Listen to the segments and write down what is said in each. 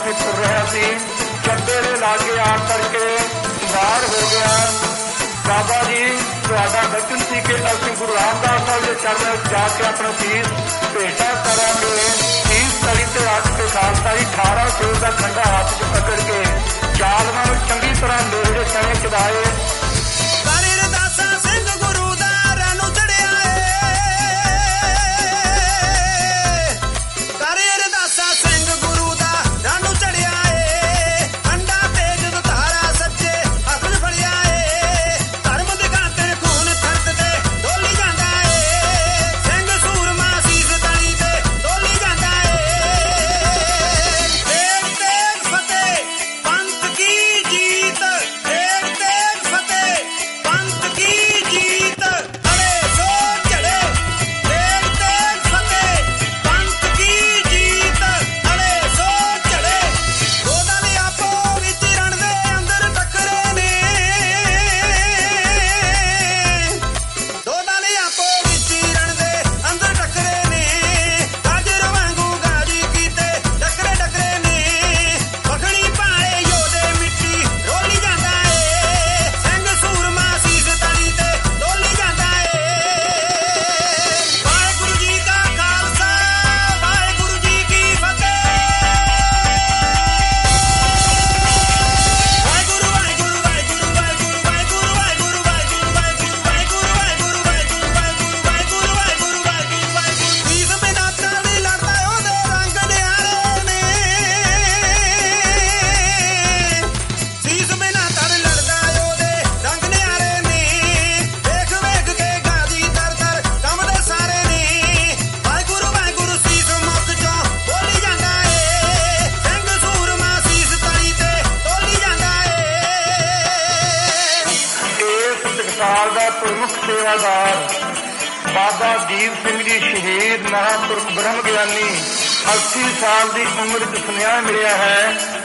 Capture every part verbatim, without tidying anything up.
ਕੇ ਤੁਰ ਰਿਹਾ ਸੀ। ਚੱਬੇ ਦੇ ਲਾਗੇ ਆ ਕਰਕੇ ਬਾਹਰ ਹੋ ਗਿਆ। ਬਾਬਾ ਜੀ ਤੁਹਾਡਾ ਬਚਨ ਸੀ ਕਿ ਅਸੀਂ ਗੁਰੂ ਰਾਮਦਾਸ ਸਾਹਿਬ ਦੇ ਚਰਨਾਂ ਵਿੱਚ ਜਾ ਕੇ ਆਪਣਾ ਸੀਸ ਭੇਟਾ ਕਰਾਂਗੇ। ਸੀਸ ਤਲੀ ਤੇ ਰੱਖ ਕੇ ਖਾਲਸਾ ਜੀ ਅਠਾਰਾਂ ਸੌ ਦਾ ਖੰਡਾ ਹੱਥ 'ਚ ਪਕੜ ਕੇ ਜ਼ਾਲਮਾਂ ਨੂੰ ਚੰਗੀ ਤਰ੍ਹਾਂ ਨੇੜੇ ਸਮੇਂ ਚੜਾਏ। प्रमुख सेवादार बाबा दीप सिंह जी शहीद महापुरुष ब्रह्म ज्ञानी अस्सी साल की उम्र च सुनिया मिलिया है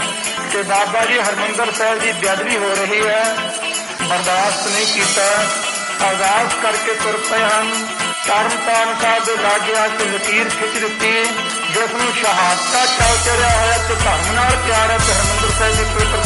कि बाबा जी हरमंदर साहब की बेअदबी हो रही है। बर्दाश्त नहीं किया, आगाज करके तुर पे हैं। तरन तारण साहब के लागे आके लकीर खिंच दी जिसनों शहादत चल चढ़िया होया तो धर्म नाल प्यार है। हरमंदर साहब की पवित्र